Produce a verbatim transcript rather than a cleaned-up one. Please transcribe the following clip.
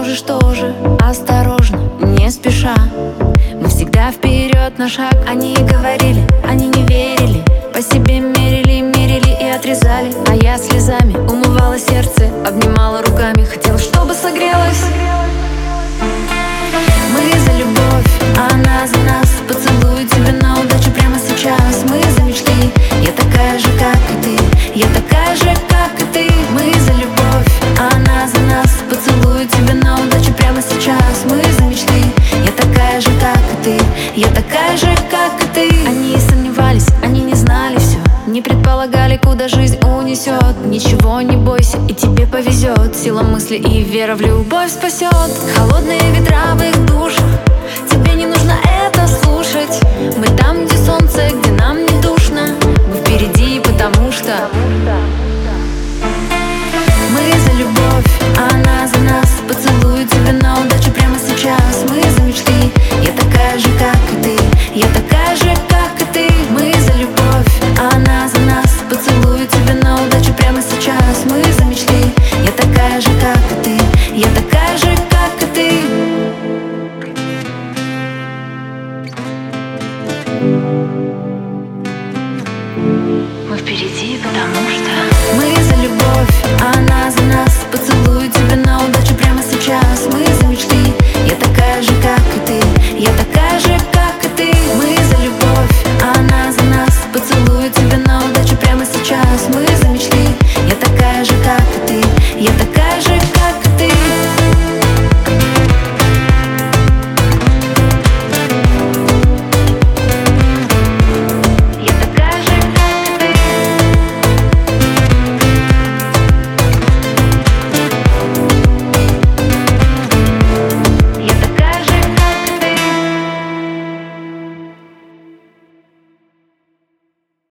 можешь тоже осторожно, не спеша. Мы всегда вперед на шаг. Они говорили, они не верили, по себе мерили, мерили и отрезали. А я слезами умывала сердце, обнимала руками, хотела, чтобы согрелась. Мы за любовь, а она за нас. Поцелую тебя на удачу прямо сейчас. Мы за мечты, я такая же, как и ты. Я такая же, как и ты. Мы за любовь, а она за нас. Поцелую тебя на удачу прямо сейчас. Мы за мечты, я такая же, как и ты. Я такая же, как и ты. Они сомневались, они не знали все, не предполагали, куда жизнь унесет. Ничего не бойся, и тебе повезет. Сила мысли и вера в любовь спасет. Холодные ветра в их душах, тебе не нужно это слушать. Мы там, где солнце, где